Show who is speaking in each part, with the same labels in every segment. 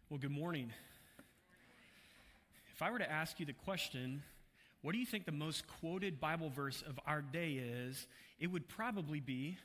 Speaker 1: Well, good morning. If I were to ask you the question, what do you think the most quoted Bible verse of our day is? It would probably be,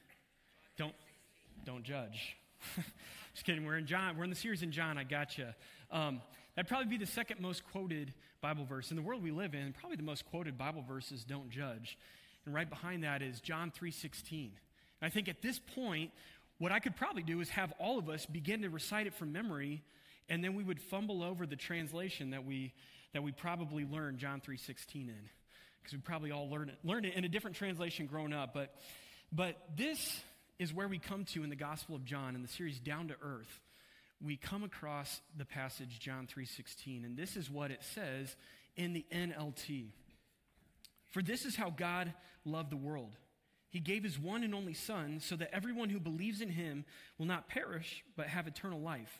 Speaker 1: don't judge. Just kidding. We're in John. We're in the series in John. I gotcha. That'd probably be the second most quoted Bible verse. In the world we live in, probably the most quoted Bible verse is don't judge. And right behind that is John 3:16. And I think at this point, what I could probably do is have all of us begin to recite it from memory, and then we would fumble over the translation that we probably learned John 3:16 in, because we probably all learned it in a different translation growing up. But this is where we come to in the Gospel of John, in the series Down to Earth. We come across the passage John 3:16, and this is what it says in the NLT. For this is how God loved the world. He gave his one and only Son so that everyone who believes in him will not perish but have eternal life.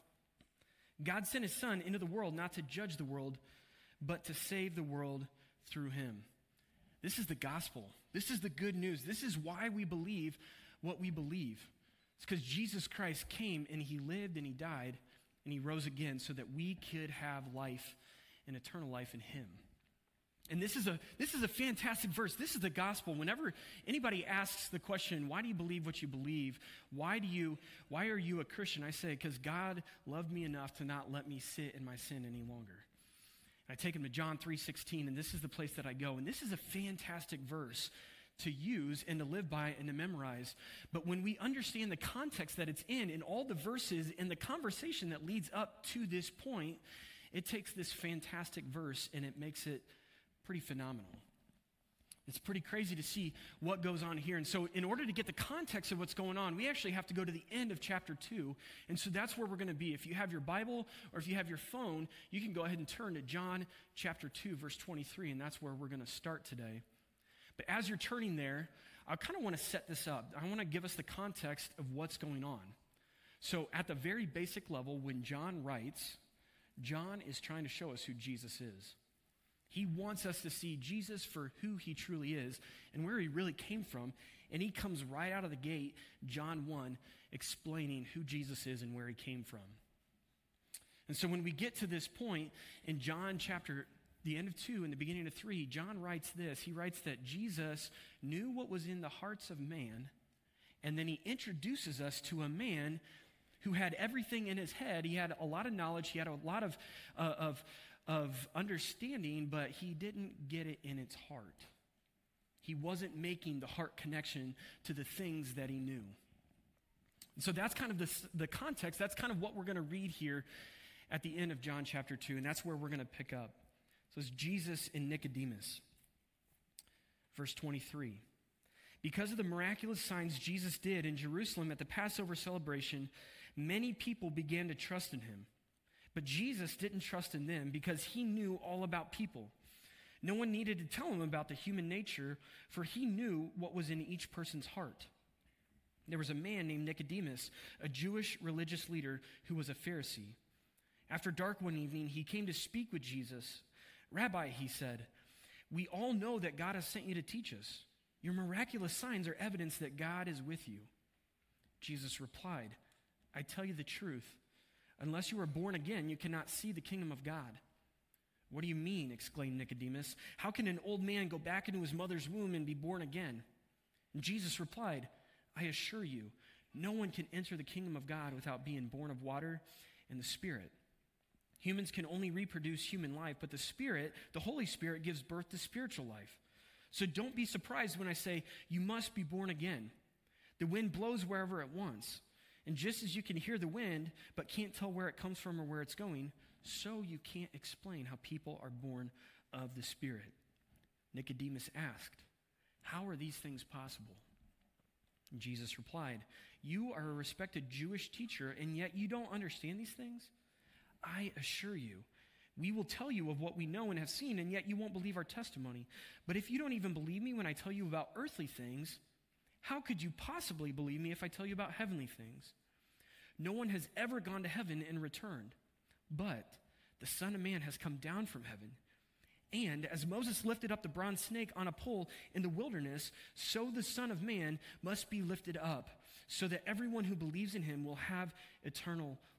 Speaker 1: God sent his Son into the world not to judge the world, but to save the world through him. This is the gospel. This is the good news. This is why we believe what we believe. It's because Jesus Christ came and he lived and he died and he rose again so that we could have life and eternal life in him. And this is a fantastic verse. This is the gospel. Whenever anybody asks the question, why do you believe what you believe? Why are you a Christian? I say, because God loved me enough to not let me sit in my sin any longer. I take them to John 3:16, and this is the place that I go. And this is a fantastic verse to use and to live by and to memorize. But when we understand the context that it's in and all the verses and the conversation that leads up to this point, it takes this fantastic verse and it makes it pretty phenomenal. It's pretty crazy to see what goes on here. And so in order to get the context of what's going on, we actually have to go to the end of chapter 2. And so that's where we're going to be. If you have your Bible or if you have your phone, you can go ahead and turn to John chapter 2, verse 23, and that's where we're going to start today. But as you're turning there, I kind of want to set this up. I want to give us the context of what's going on. So at the very basic level, when John writes, John is trying to show us who Jesus is. He wants us to see Jesus for who he truly is and where he really came from. And he comes right out of the gate, John 1, explaining who Jesus is and where he came from. And so when we get to this point in John chapter, the end of 2 and the beginning of 3, John writes this. He writes that Jesus knew what was in the hearts of man, and then he introduces us to a man who had everything in his head. He had a lot of knowledge. He had a lot of understanding, but he didn't get it in its heart. He wasn't making the heart connection to the things that he knew. And so that's kind of the context. That's kind of what we're going to read here at the end of John chapter 2, and that's where we're going to pick up. So it's Jesus and Nicodemus. Verse 23. Because of the miraculous signs Jesus did in Jerusalem at the Passover celebration, many people began to trust in him. But Jesus didn't trust in them because he knew all about people. No one needed to tell him about the human nature, for he knew what was in each person's heart. There was a man named Nicodemus, a Jewish religious leader who was a Pharisee. After dark one evening, he came to speak with Jesus. Rabbi, he said, we all know that God has sent you to teach us. Your miraculous signs are evidence that God is with you. Jesus replied, I tell you the truth. Unless you are born again, you cannot see the kingdom of God. What do you mean? Exclaimed Nicodemus. How can an old man go back into his mother's womb and be born again? And Jesus replied, I assure you, no one can enter the kingdom of God without being born of water and the Spirit. Humans can only reproduce human life, but the Spirit, the Holy Spirit, gives birth to spiritual life. So don't be surprised when I say you must be born again. The wind blows wherever it wants. And just as you can hear the wind, but can't tell where it comes from or where it's going, so you can't explain how people are born of the Spirit. Nicodemus asked, how are these things possible? And Jesus replied, you are a respected Jewish teacher, and yet you don't understand these things? I assure you, we will tell you of what we know and have seen, and yet you won't believe our testimony. But if you don't even believe me when I tell you about earthly things, how could you possibly believe me if I tell you about heavenly things? No one has ever gone to heaven and returned, but the Son of Man has come down from heaven. And as Moses lifted up the bronze snake on a pole in the wilderness, so the Son of Man must be lifted up, so that everyone who believes in him will have eternal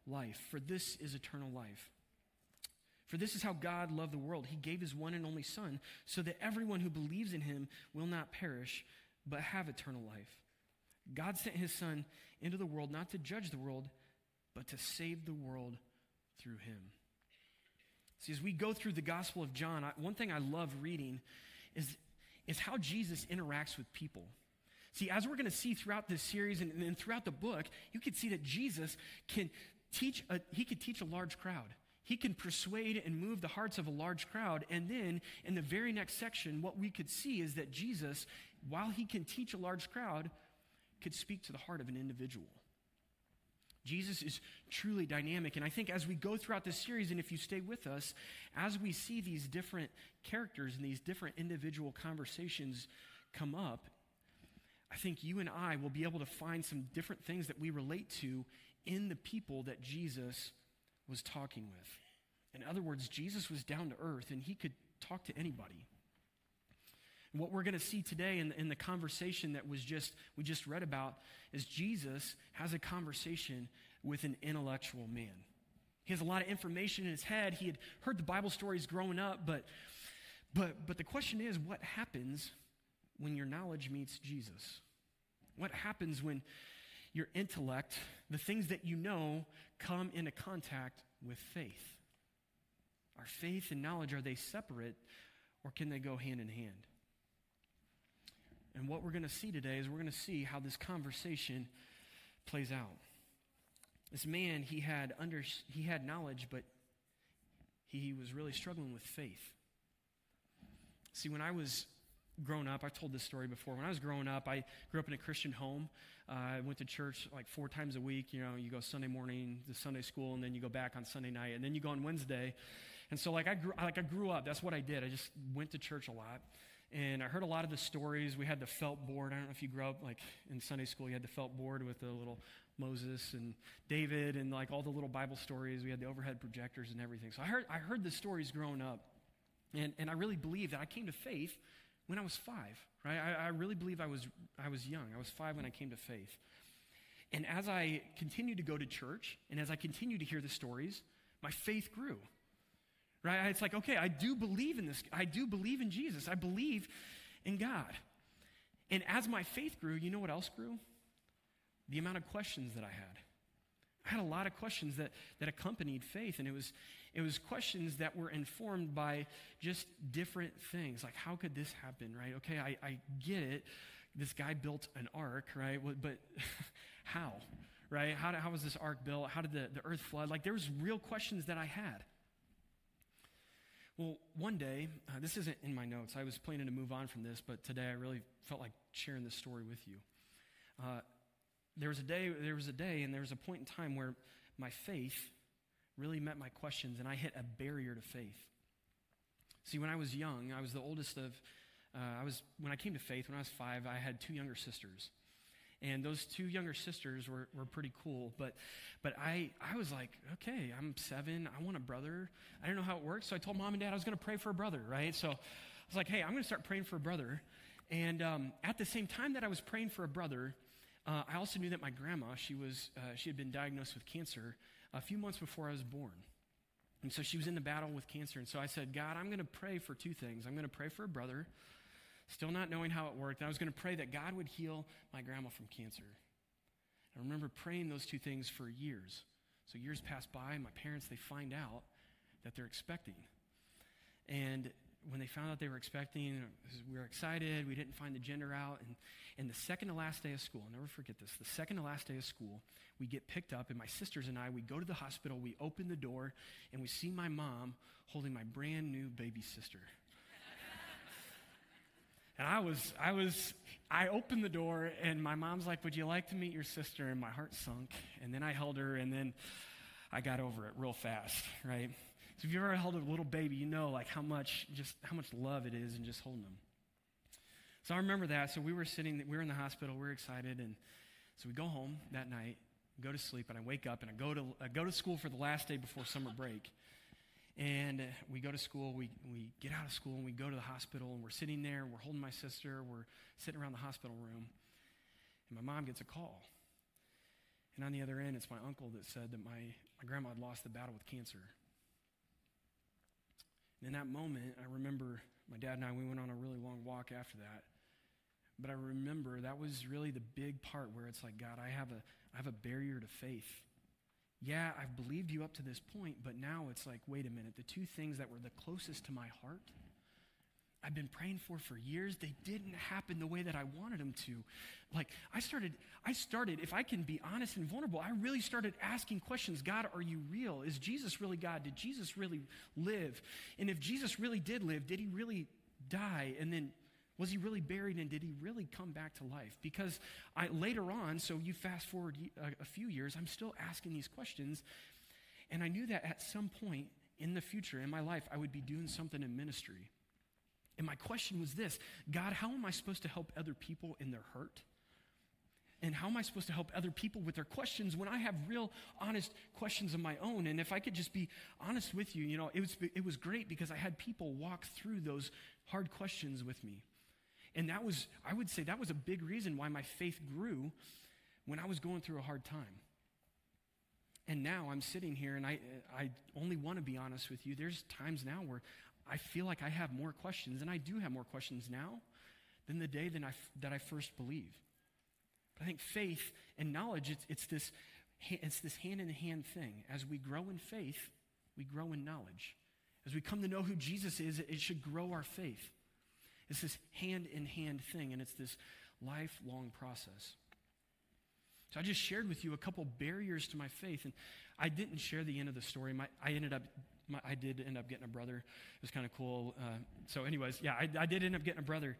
Speaker 1: life. For this is eternal life. For this is how God loved the world. He gave his one and only Son so that everyone who believes in him will not perish, but have eternal life. God sent his Son into the world not to judge the world, but to save the world through him. See, as we go through the Gospel of John, one thing I love reading is how Jesus interacts with people. See, as we're going to see throughout this series and throughout the book, you can see that Jesus can teach a large crowd. He can persuade and move the hearts of a large crowd. And then in the very next section, what we could see is that Jesus, while he can teach a large crowd, could speak to the heart of an individual. Jesus is truly dynamic. And I think as we go throughout this series, and if you stay with us, as we see these different characters and these different individual conversations come up, I think you and I will be able to find some different things that we relate to in the people that Jesus was talking with. In other words, Jesus was down to earth and he could talk to anybody. And what we're going to see today in the conversation that we just read about is Jesus has a conversation with an intellectual man. He has a lot of information in his head. He had heard the Bible stories growing up, but the question is, what happens when your knowledge meets Jesus? What happens when your intellect, the things that you know, come into contact with faith? Are faith and knowledge, are they separate, or can they go hand in hand? And what we're going to see today is we're going to see how this conversation plays out. This man, he had knowledge, but he was really struggling with faith. See, when I was growing up, I've told this story before. When I was growing up, I grew up in a Christian home. I went to church like 4 times a week. You know, you go Sunday morning to Sunday school, and then you go back on Sunday night, and then you go on Wednesday. And so I grew up. That's what I did. I just went to church a lot. And I heard a lot of the stories. We had the felt board. I don't know if you grew up like in Sunday school. You had the felt board with the little Moses and David and like all the little Bible stories. We had the overhead projectors and everything. So I heard the stories growing up. And I really believe that I came to faith when I was 5, right? I really believe I was young. I was 5 when I came to faith. And as I continued to go to church and as I continued to hear the stories, my faith grew. Right? It's like, okay, I do believe in this. I do believe in Jesus. I believe in God. And as my faith grew, you know what else grew? The amount of questions that I had. I had a lot of questions that accompanied faith, and it was questions that were informed by just different things. Like, how could this happen, right? Okay, I get it. This guy built an ark, right? But how, right? How was this ark built? How did the earth flood? Like, there was real questions that I had. Well, one day, this isn't in my notes. I was planning to move on from this, but today I really felt like sharing this story with you. There was a day, and there was a point in time where my faith really met my questions, and I hit a barrier to faith. See, when I was young, I was the oldest of, when I came to faith, when I was 5, I had 2 younger sisters. And those 2 younger sisters were pretty cool. But I was like, okay, I'm 7. I want a brother. I didn't know how it worked. So I told Mom and Dad I was going to pray for a brother, right? So I was like, hey, I'm going to start praying for a brother. And at the same time that I was praying for a brother, I also knew that my grandma, she had been diagnosed with cancer a few months before I was born. And so she was in the battle with cancer. And so I said, God, I'm going to pray for 2 things. I'm going to pray for a brother, still not knowing how it worked. And I was going to pray that God would heal my grandma from cancer. I remember praying those 2 things for years. So years pass by, and my parents, they find out that they're expecting. And when they found out they were expecting, we were excited. We didn't find the gender out. And the second to last day of school, I'll never forget this, the second to last day of school, we get picked up, and my sisters and I, we go to the hospital, we open the door, and we see my mom holding my brand new baby sister. And I opened the door, and my mom's like, would you like to meet your sister? And my heart sunk. And then I held her, and then I got over it real fast, right? So if you've ever held a little baby, you know like how much love it is in just holding them. So I remember that. So we were in the hospital, we were excited, and so we go home that night, go to sleep, and I wake up, and I go to school for the last day before summer break. And we go to school, we get out of school, and we go to the hospital, and we're sitting there, we're holding my sister, we're sitting around the hospital room, and my mom gets a call. And on the other end, it's my uncle that said that my grandma had lost the battle with cancer. And in that moment, I remember my dad and we went on a really long walk after that. But I remember that was really the big part where it's like, God, I have a barrier to faith. Yeah, I've believed you up to this point, but now it's like, wait a minute, the two things that were the closest to my heart, I've been praying for years, they didn't happen the way that I wanted them to. Like, I started, if I can be honest and vulnerable, I really started asking questions. God, are you real? Is Jesus really God? Did Jesus really live? And if Jesus really did live, did he really die? And then was he really buried, and did he really come back to life? Because later on, so you fast forward a few years, I'm still asking these questions, and I knew that at some point in the future, in my life, I would be doing something in ministry. And my question was this: God, how am I supposed to help other people in their hurt? And how am I supposed to help other people with their questions when I have real, honest questions of my own? And if I could just be honest with you, it was great because I had people walk through those hard questions with me. And I would say that was a big reason why my faith grew when I was going through a hard time. And now I'm sitting here, and I only want to be honest with you. There's times now where I feel like I have more questions, and I do have more questions now than the day that I first believed. But I think faith and knowledge, it's this hand-in-hand thing. As we grow in faith, we grow in knowledge. As we come to know who Jesus is, it should grow our faith. It's this hand-in-hand thing, and it's this lifelong process. So I just shared with you a couple barriers to my faith, and I didn't share the end of the story. I did end up getting a brother. It was kind of cool. So anyways, yeah, I did end up getting a brother.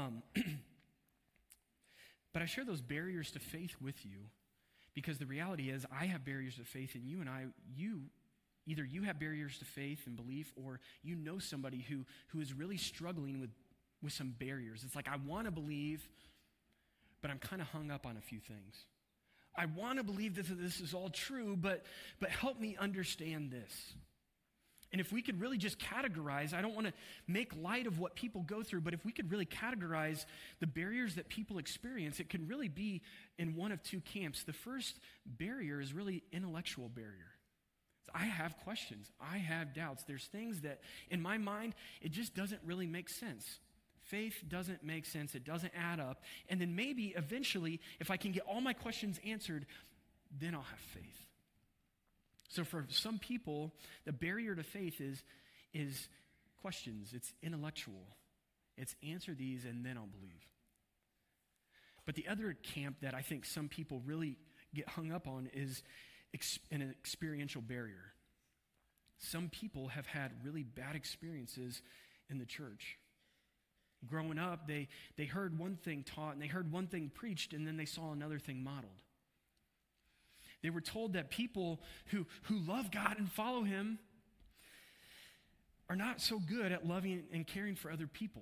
Speaker 1: But I share those barriers to faith with you because the reality is I have barriers to faith, and either you have barriers to faith and belief, or you know somebody who is really struggling with some barriers. It's like, I want to believe, but I'm kind of hung up on a few things. I want to believe that this is all true, but help me understand this. And if we could really just categorize, I don't want to make light of what people go through, but if we could really categorize the barriers that people experience, it could really be in one of two camps. The first barrier is really intellectual barrier. I have questions. I have doubts. There's things that, in my mind, it just doesn't really make sense. Faith doesn't make sense. It doesn't add up. And then maybe eventually, if I can get all my questions answered, then I'll have faith. So for some people, the barrier to faith is questions. It's intellectual. It's answer these and then I'll believe. But the other camp that I think some people really get hung up on is an experiential barrier. Some people have had really bad experiences in the church. Growing up, they heard one thing taught and they heard one thing preached, and then they saw another thing modeled. They were told that people who love God and follow him are not so good at loving and caring for other people.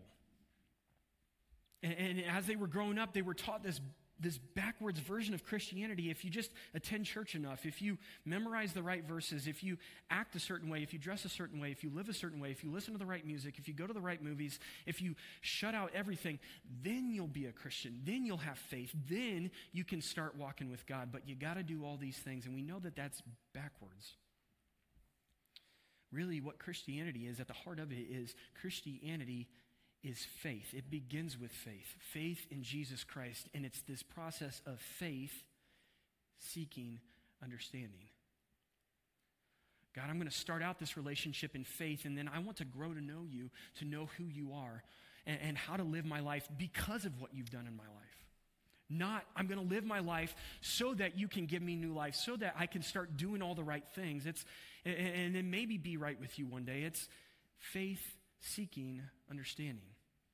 Speaker 1: And as they were growing up, they were taught this backwards version of Christianity. If you just attend church enough, if you memorize the right verses, if you act a certain way, if you dress a certain way, if you live a certain way, if you listen to the right music, if you go to the right movies, if you shut out everything, then you'll be a Christian. Then you'll have faith. Then you can start walking with God. But you got to do all these things, and we know that that's backwards. Really, what Christianity is, at the heart of it is Christianity is faith. It begins with faith. Faith in Jesus Christ. And it's this process of faith seeking understanding. God, I'm going to start out this relationship in faith, and then I want to grow to know you, to know who you are, and how to live my life because of what you've done in my life. Not, I'm going to live my life so that you can give me new life, so that I can start doing all the right things. And then maybe be right with you one day. It's faith seeking understanding.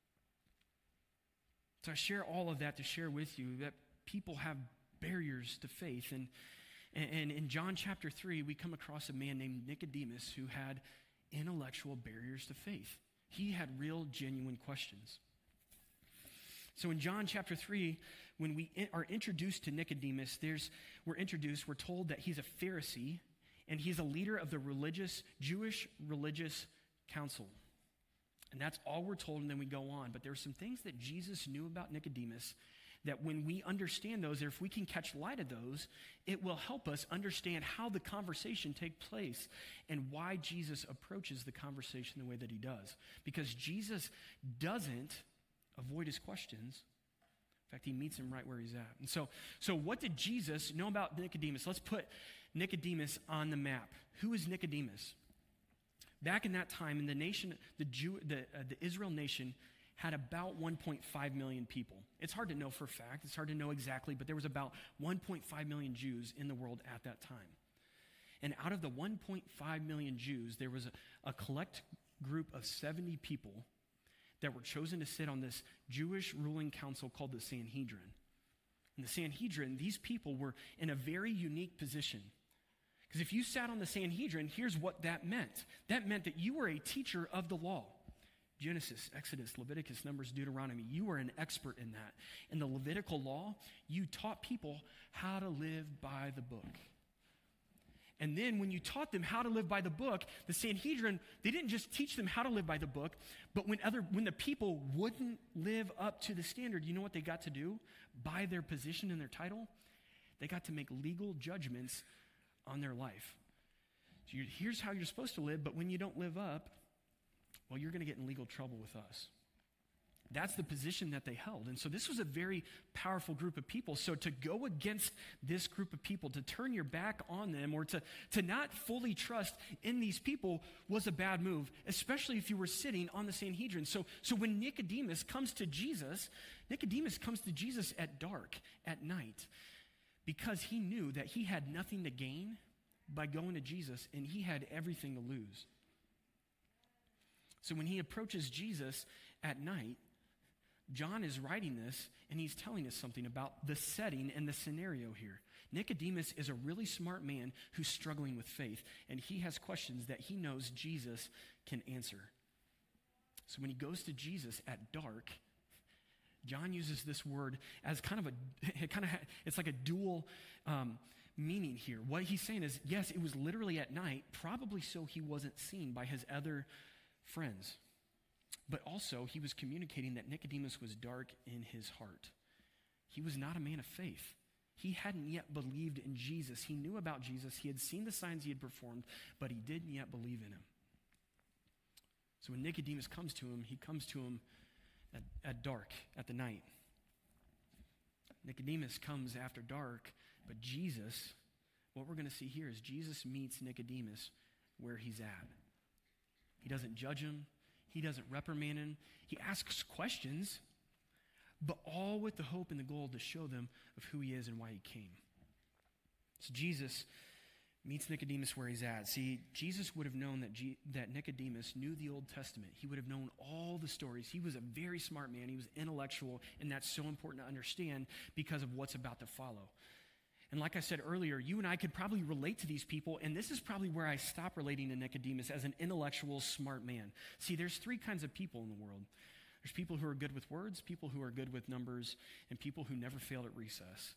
Speaker 1: So I share all of that to share with you that people have barriers to faith. And in John chapter 3, we come across a man named Nicodemus who had intellectual barriers to faith. He had real, genuine questions. So in John chapter 3, when we are introduced to Nicodemus, we're told that he's a Pharisee and he's a leader of the Jewish religious council. And that's all we're told, and then we go on. But there are some things that Jesus knew about Nicodemus that when we understand those, or if we can catch light of those, it will help us understand how the conversation takes place and why Jesus approaches the conversation the way that he does. Because Jesus doesn't avoid his questions. In fact, he meets him right where he's at. And so what did Jesus know about Nicodemus? Let's put Nicodemus on the map. Who is Nicodemus? Back in that time, in the nation, the Israel nation had about 1.5 million people. It's hard to know for a fact. It's hard to know exactly, but there was about 1.5 million Jews in the world at that time. And out of the 1.5 million Jews, there was a collect group of 70 people that were chosen to sit on this Jewish ruling council called the Sanhedrin. In the Sanhedrin, these people were in a very unique position. Because if you sat on the Sanhedrin, here's what that meant. That meant that you were a teacher of the law. Genesis, Exodus, Leviticus, Numbers, Deuteronomy. You were an expert in that. In the Levitical law, you taught people how to live by the book. And then when you taught them how to live by the book, the Sanhedrin, they didn't just teach them how to live by the book, but when the people wouldn't live up to the standard, you know what they got to do? By their position and their title, they got to make legal judgments on their life. So here's how you're supposed to live, but when you don't live up, well, you're going to get in legal trouble with us. That's the position that they held. And so this was a very powerful group of people. So to go against this group of people, to turn your back on them, or to not fully trust in these people was a bad move, especially if you were sitting on the Sanhedrin. So when Nicodemus comes to Jesus at dark, at night, because he knew that he had nothing to gain by going to Jesus, and he had everything to lose. So when he approaches Jesus at night, John is writing this, and he's telling us something about the setting and the scenario here. Nicodemus is a really smart man who's struggling with faith, and he has questions that he knows Jesus can answer. So when he goes to Jesus at dark, John uses this word as it's like a dual meaning here. What he's saying is, yes, it was literally at night, probably so he wasn't seen by his other friends. But also, he was communicating that Nicodemus was dark in his heart. He was not a man of faith. He hadn't yet believed in Jesus. He knew about Jesus. He had seen the signs he had performed, but he didn't yet believe in him. So when Nicodemus comes to him, he comes to him at dark, at the night. Nicodemus comes after dark, but Jesus, what we're going to see here is Jesus meets Nicodemus where he's at. He doesn't judge him. He doesn't reprimand him. He asks questions, but all with the hope and the goal to show them of who he is and why he came. So Jesus meets Nicodemus where he's at. See, Jesus would have known that Nicodemus knew the Old Testament. He would have known all the stories. He was a very smart man. He was intellectual, and that's so important to understand because of what's about to follow. And like I said earlier, you and I could probably relate to these people, and this is probably where I stop relating to Nicodemus as an intellectual, smart man. See, there's three kinds of people in the world. There's people who are good with words, people who are good with numbers, and people who never failed at recess.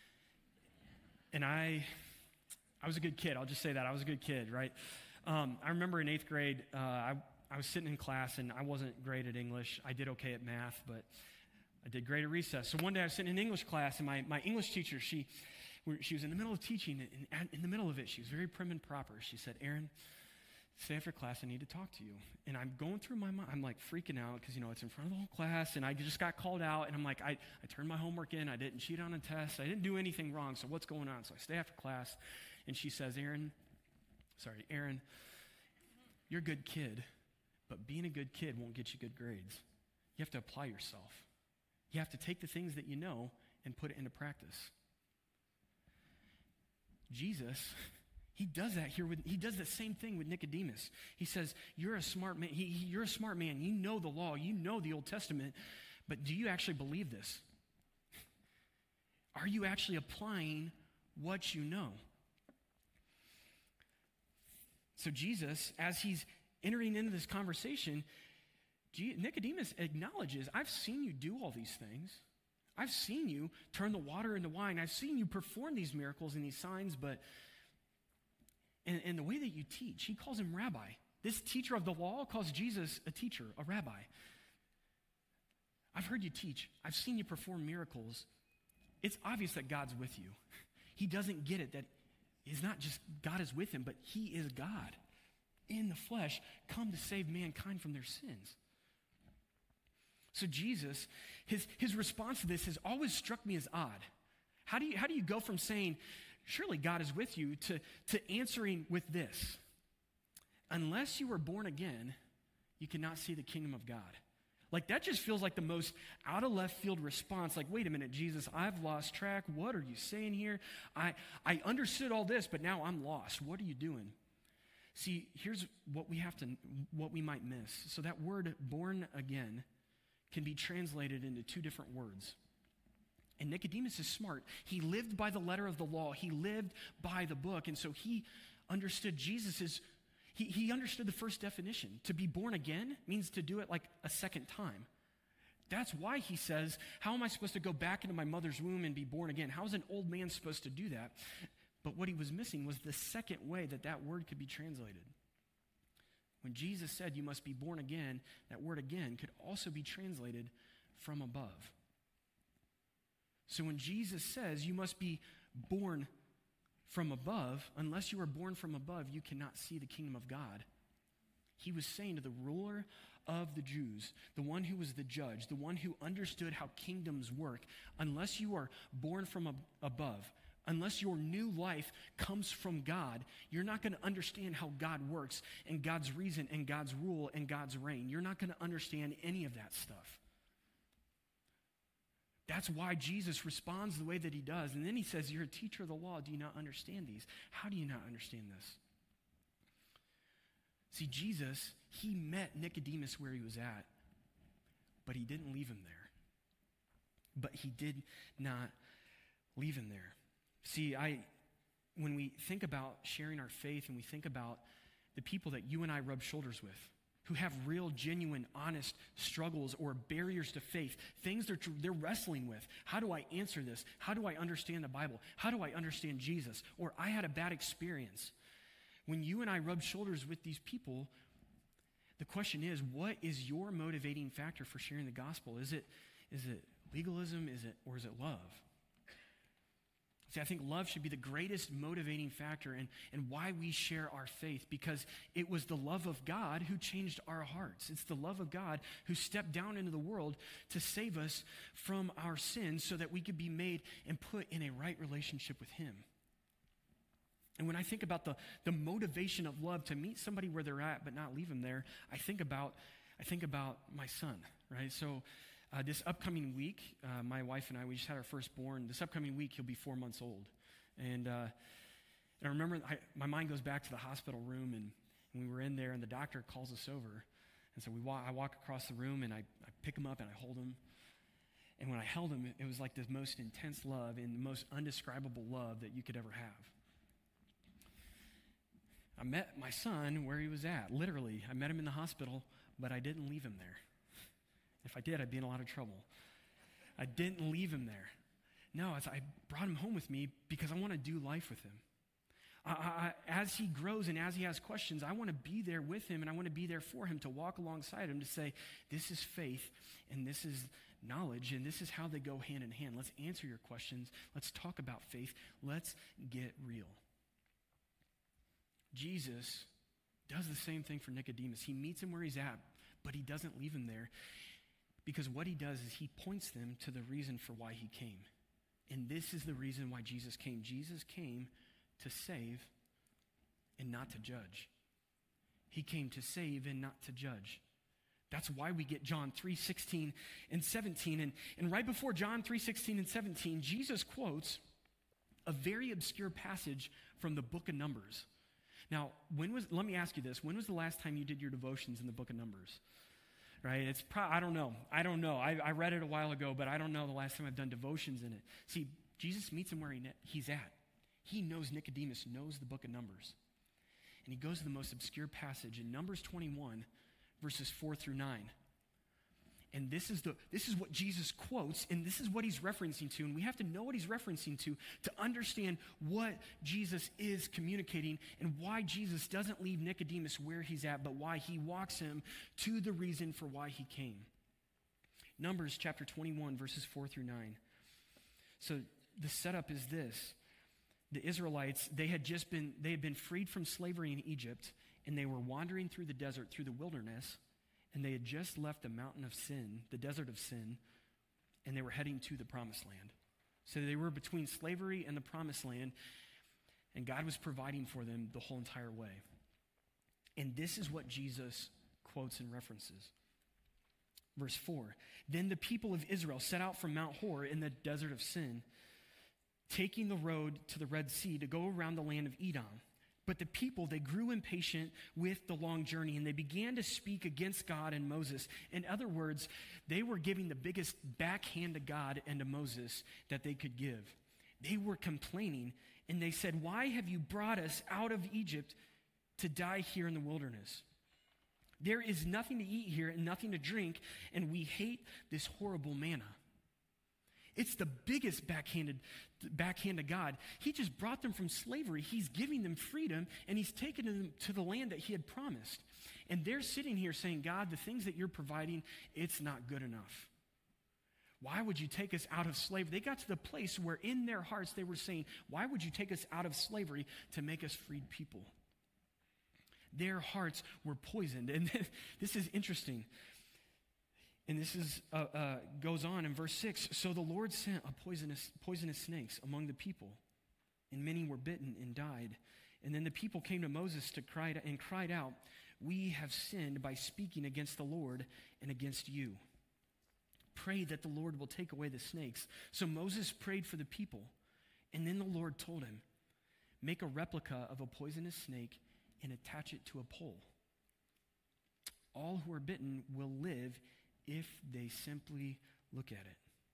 Speaker 1: And I was a good kid. I'll just say that. I was a good kid, right? I remember in 8th grade, I was sitting in class, and I wasn't great at English. I did okay at math, but I did great at recess. So one day I was sitting in English class, and my English teacher, she was in the middle of teaching, and in the middle of it, she was very prim and proper. She said, "Aaron, stay after class. I need to talk to you." And I'm going through my mind. I'm like freaking out because, it's in front of the whole class, and I just got called out. And I'm like, I turned my homework in. I didn't cheat on a test. I didn't do anything wrong. So what's going on? So I stay after class, and she says, Aaron, you're a good kid, but being a good kid won't get you good grades. You have to apply yourself. You have to take the things that you know and put it into practice. Jesus, he does that here. He does the same thing with Nicodemus. He says, you're a smart man. You're a smart man. You know the law. You know the Old Testament. But do you actually believe this? Are you actually applying what you know? So Jesus, as he's entering into this conversation, Nicodemus acknowledges, I've seen you do all these things. I've seen you turn the water into wine. I've seen you perform these miracles and these signs, but in the way that you teach, he calls him rabbi. This teacher of the law calls Jesus a teacher, a rabbi. I've heard you teach. I've seen you perform miracles. It's obvious that God's with you. He doesn't get it that it's not just God is with him, but he is God in the flesh, come to save mankind from their sins. So Jesus, his response to this has always struck me as odd. How do you go from saying, surely God is with you, to answering with this? Unless you were born again, you cannot see the kingdom of God. Like, that just feels like the most out of left field response. Like, wait a minute, Jesus, I've lost track. What are you saying here? I understood all this, but now I'm lost. What are you doing? See, here's what we might miss. So that word born again can be translated into two different words. And Nicodemus is smart. He lived by the letter of the law. He lived by the book. And so he understood he understood the first definition. To be born again means to do it like a second time. That's why he says, how am I supposed to go back into my mother's womb and be born again? How is an old man supposed to do that? But what he was missing was the second way that word could be translated. When Jesus said you must be born again, that word again could also be translated from above. So when Jesus says you must be born from above, unless you are born from above, you cannot see the kingdom of God. He was saying to the ruler of the Jews, the one who was the judge, the one who understood how kingdoms work, unless you are born from above, unless your new life comes from God, you're not going to understand how God works and God's reason and God's rule and God's reign. You're not going to understand any of that stuff. That's why Jesus responds the way that he does. And then he says, you're a teacher of the law. Do you not understand these? How do you not understand this? See, Jesus, he met Nicodemus where he was at, but he didn't leave him there. But he did not leave him there. See, when we think about sharing our faith and we think about the people that you and I rub shoulders with, who have real, genuine, honest struggles or barriers to faith, things they're wrestling with. How do I answer this? How do I understand the Bible? How do I understand Jesus? Or I had a bad experience. When you and I rub shoulders with these people, the question is, what is your motivating factor for sharing the gospel? Is it legalism? Or is it love? See, I think love should be the greatest motivating factor and why we share our faith, because it was the love of God who changed our hearts. It's the love of God who stepped down into the world to save us from our sins so that we could be made and put in a right relationship with him. And when I think about the motivation of love to meet somebody where they're at but not leave them there, I think about my son, right? So this upcoming week, my wife and I, we just had our firstborn. This upcoming week, he'll be 4 months old. And I remember my mind goes back to the hospital room, and we were in there, and the doctor calls us over. And so I walk across the room, and I pick him up, and I hold him. And when I held him, it was like the most intense love and the most undescribable love that you could ever have. I met my son where he was at, literally. I met him in the hospital, but I didn't leave him there. If I did, I'd be in a lot of trouble. I didn't leave him there. No, I brought him home with me because I want to do life with him. As he grows and as he has questions, I want to be there with him, and I want to be there for him, to walk alongside him, to say, this is faith, and this is knowledge, and this is how they go hand in hand. Let's answer your questions. Let's talk about faith. Let's get real. Jesus does the same thing for Nicodemus. He meets him where he's at, but he doesn't leave him there, because what he does is he points them to the reason for why he came. And this is the reason why Jesus came. Jesus came to save and not to judge. He came to save and not to judge. That's why we get John 3:16 and 17. And right before John 3:16 and 17, Jesus quotes a very obscure passage from the book of Numbers. Now, let me ask you this. When was the last time you did your devotions in the book of Numbers? Right? I don't know. I read it a while ago, but I don't know the last time I've done devotions in it. See, Jesus meets him where he's at. He knows Nicodemus knows the book of Numbers. And he goes to the most obscure passage in Numbers 21, verses 4 through 9. And this is what Jesus quotes, and this is what he's referencing to. And we have to know what he's referencing to understand what Jesus is communicating and why Jesus doesn't leave Nicodemus where he's at, but why he walks him to the reason for why he came. Numbers chapter 21, verses 4 through 9. So the setup is this. The Israelites, they had been freed from slavery in Egypt, and they were wandering through the desert, through the wilderness, and they had just left the mountain of sin, the desert of sin, and they were heading to the promised land. So they were between slavery and the promised land, and God was providing for them the whole entire way. And this is what Jesus quotes and references. Verse 4, then the people of Israel set out from Mount Hor in the desert of Sin, taking the road to the Red Sea to go around the land of Edom. But the people, they grew impatient with the long journey, and they began to speak against God and Moses. In other words, they were giving the biggest backhand to God and to Moses that they could give. They were complaining, and they said, why have you brought us out of Egypt to die here in the wilderness? There is nothing to eat here and nothing to drink, and we hate this horrible manna. It's the biggest backhand to God. He just brought them from slavery. He's giving them freedom, and he's taken them to the land that he had promised. And they're sitting here saying, God, the things that you're providing, it's not good enough. Why would you take us out of slavery? They got to the place where in their hearts they were saying, why would you take us out of slavery to make us freed people? Their hearts were poisoned. And this is interesting. And this is goes on in verse 6. So the Lord sent a poisonous snakes among the people, and many were bitten and died. And then the people came to Moses and cried out, we have sinned by speaking against the Lord and against you. Pray that the Lord will take away the snakes. So Moses prayed for the people, and then the Lord told him, make a replica of a poisonous snake and attach it to a pole. All who are bitten will live if they simply look at it.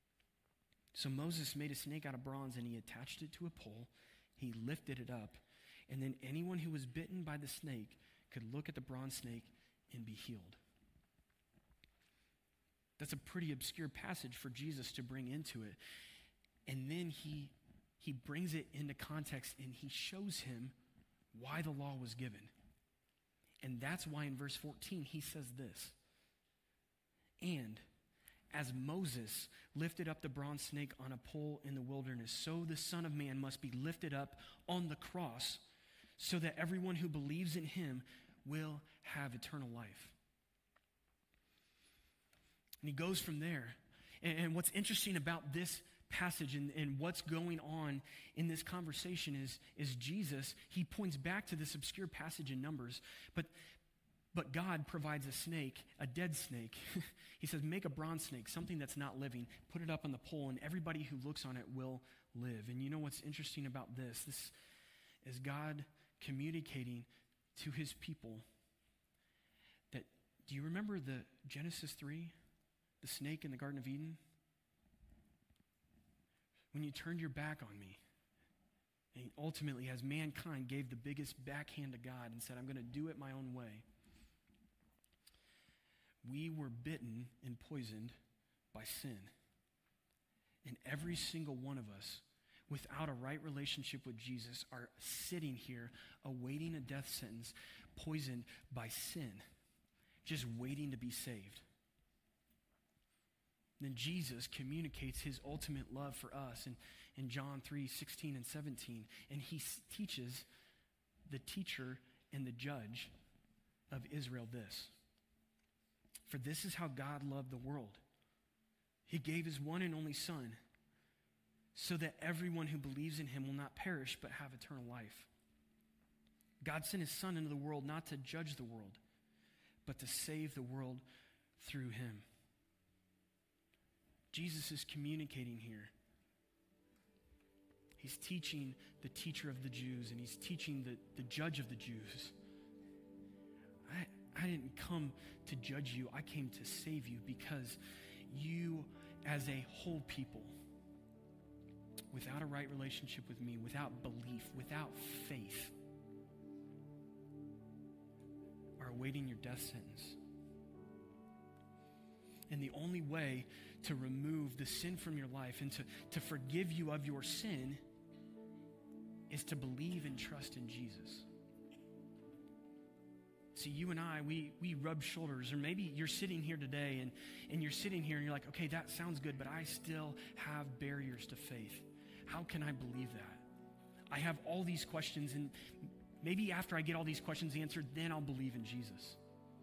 Speaker 1: So Moses made a snake out of bronze, and he attached it to a pole. He lifted it up, and then anyone who was bitten by the snake could look at the bronze snake and be healed. That's a pretty obscure passage for Jesus to bring into it. And then he brings it into context, and he shows him why the law was given. And that's why in verse 14 he says this. And as Moses lifted up the bronze snake on a pole in the wilderness, so the Son of Man must be lifted up on the cross, so that everyone who believes in him will have eternal life. And he goes from there. And what's interesting about this passage and what's going on in this conversation is Jesus, he points back to this obscure passage in Numbers, but God provides a snake, a dead snake. He says, make a bronze snake, something that's not living, put it up on the pole, and everybody who looks on it will live. And you know what's interesting about this? This is God communicating to his people that, do you remember the Genesis 3, the snake in the Garden of Eden? When you turned your back on me, and ultimately as mankind gave the biggest backhand to God and said, I'm going to do it my own way, we were bitten and poisoned by sin. And every single one of us, without a right relationship with Jesus, are sitting here awaiting a death sentence, poisoned by sin, just waiting to be saved. Then Jesus communicates his ultimate love for us in John 3:16 and 17. And he teaches the teacher and the judge of Israel this. For this is how God loved the world. He gave his one and only Son, so that everyone who believes in him will not perish but have eternal life. God sent his Son into the world not to judge the world, but to save the world through him. Jesus is communicating here. He's teaching the teacher of the Jews, and he's teaching the judge of the Jews. I didn't come to judge you. I came to save you because you, as a whole people, without a right relationship with me, without belief, without faith, are awaiting your death sentence. And the only way to remove the sin from your life and to forgive you of your sin is to believe and trust in Jesus. It's see, you and I, we rub shoulders. Or maybe you're sitting here today and you're sitting here and you're like, okay, that sounds good, but I still have barriers to faith. How can I believe that? I have all these questions, and maybe after I get all these questions answered, then I'll believe in Jesus.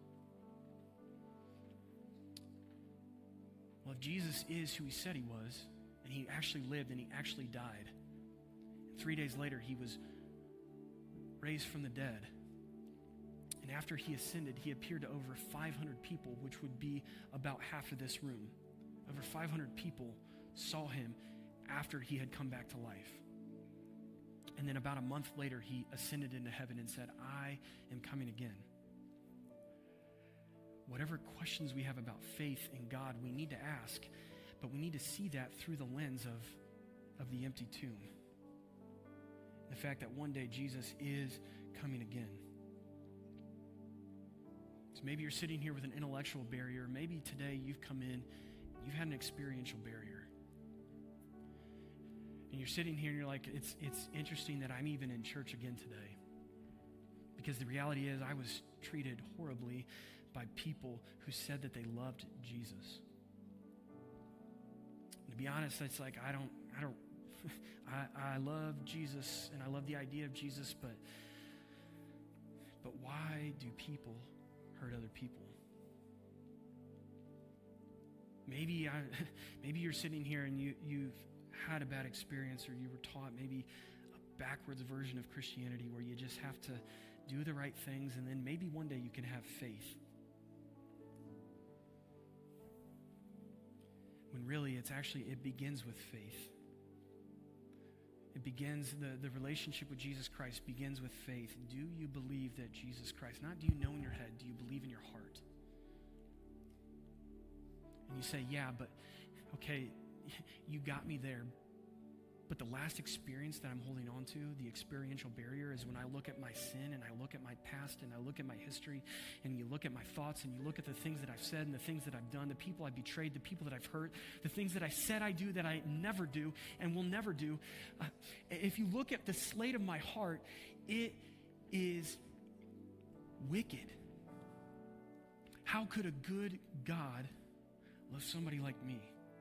Speaker 1: Well, if Jesus is who he said he was, and he actually lived and he actually died, and 3 days later he was raised from the dead, and after he ascended, he appeared to over 500 people, which would be about half of this room. Over 500 people saw him after he had come back to life. And then about a month later, he ascended into heaven and said, I am coming again. Whatever questions we have about faith in God, we need to ask, but we need to see that through the lens of the empty tomb. The fact that one day Jesus is coming again. So maybe you're sitting here with an intellectual barrier. Maybe today you've come in, you've had an experiential barrier. And you're sitting here and you're like, it's interesting that I'm even in church again today. Because the reality is I was treated horribly by people who said that they loved Jesus. And to be honest, it's like I love Jesus and I love the idea of Jesus, but why do people hurt other people? Maybe you're sitting here and you've had a bad experience, or you were taught maybe a backwards version of Christianity where you just have to do the right things and then maybe one day you can have faith. When really it begins with faith. It begins, the relationship with Jesus Christ begins with faith. Do you believe that Jesus Christ, not do you know in your head, do you believe in your heart? And you say, yeah, but okay, you got me there. But the last experience that I'm holding on to, the experiential barrier, is when I look at my sin and I look at my past and I look at my history and you look at my thoughts and you look at the things that I've said and the things that I've done, the people I've betrayed, the people that I've hurt, the things that I said I do that I never do and will never do. If you look at the slate of my heart, it is wicked. How could a good God love somebody like me?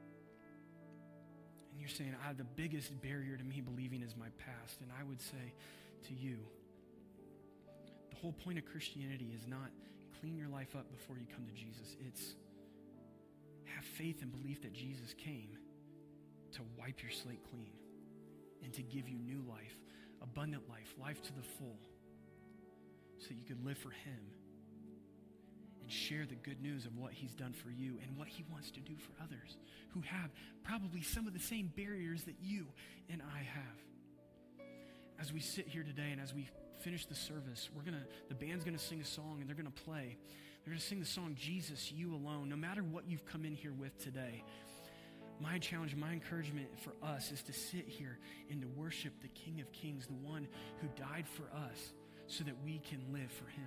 Speaker 1: And you're saying, the biggest barrier to me believing is my past. And I would say to you, the whole point of Christianity is not clean your life up before you come to Jesus. It's have faith and belief that Jesus came to wipe your slate clean and to give you new life, abundant life, life to the full, so that you could live for him and share the good news of what he's done for you and what he wants to do for others who have probably some of the same barriers that you and I have. As we sit here today and as we finish the service, the band's going to sing a song and they're going to play. They're going to sing the song, Jesus, You Alone. No matter what you've come in here with today, my challenge, my encouragement for us is to sit here and to worship the King of Kings, the one who died for us so that we can live for him.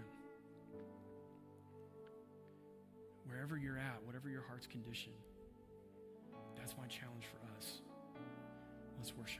Speaker 1: Wherever you're at, whatever your heart's condition, that's my challenge for us. Let's worship.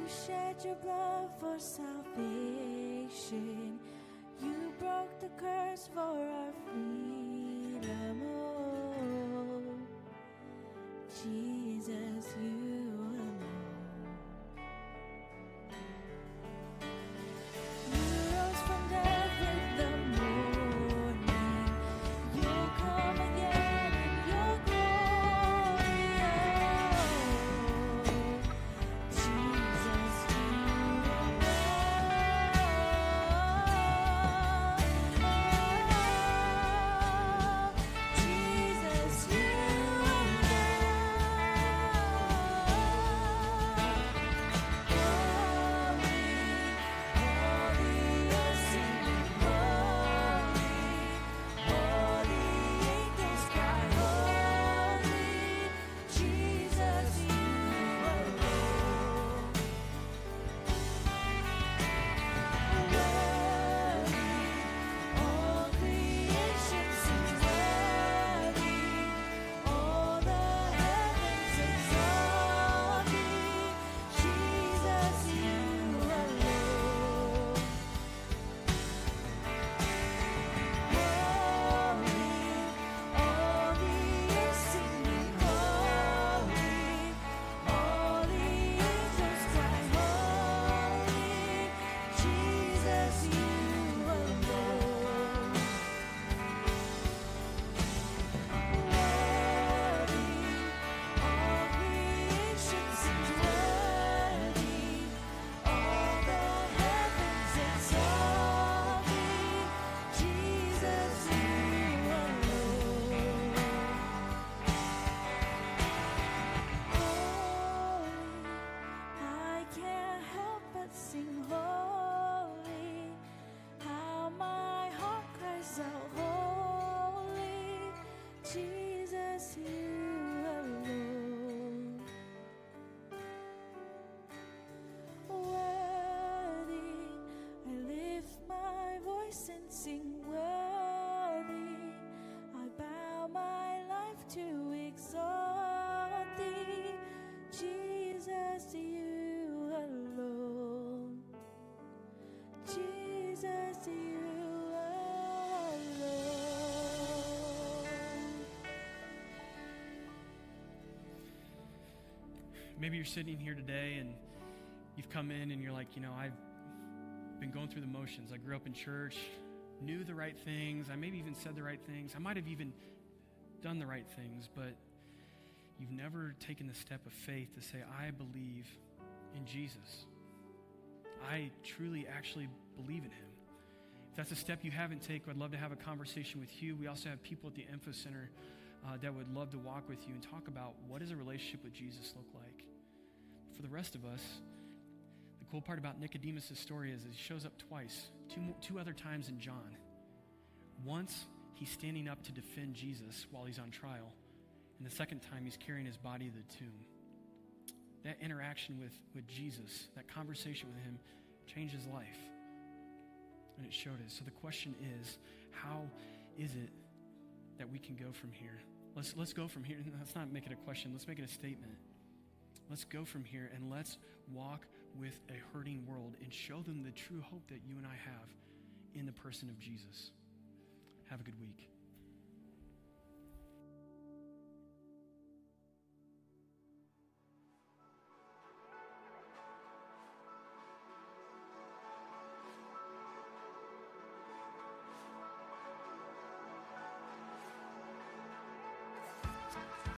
Speaker 2: shed your blood for salvation. You broke the curse for our freedom. Oh, Jesus, you alone. You rose from death in the morning. You'll come again in your glory. Oh, Jesus, you
Speaker 1: Maybe you're sitting here today and you've come in and you're like, I've been going through the motions. I grew up in church, knew the right things. I maybe even said the right things. I might have even done the right things, but you've never taken the step of faith to say, I believe in Jesus. I truly actually believe in him. If that's a step you haven't taken, I'd love to have a conversation with you. We also have people at the Info Center that would love to walk with you and talk about what does a relationship with Jesus look like. For the rest of us, the cool part about Nicodemus' story is he shows up twice, two other times in John. Once, he's standing up to defend Jesus while he's on trial. And the second time, he's carrying his body to the tomb. That interaction with Jesus, that conversation with him, changed his life. And it showed it. So the question is, how is it that we can go from here? Let's go from here. Let's not make it a question. Let's make it a statement. Let's go from here and let's walk with a hurting world and show them the true hope that you and I have in the person of Jesus. Have a good week.